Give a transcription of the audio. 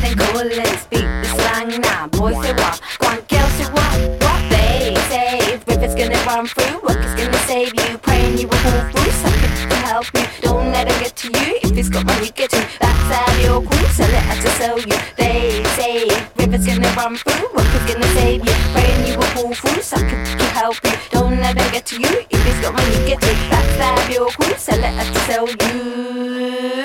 name calling, speak the slang now. Boys say what, go on girls say what they say. If it's gonna run through, work is gonna save you. Praying you will pull through, something to help you. Don't let them get to you, if it's got money get to. That's how you're cool, sell it as to sell you. They say, if it's gonna run through, work is gonna save you. Praying you will pull through, something to help you. Don't let them get to you, if it's got money get to. That's how you're cool, sell it as to sell you.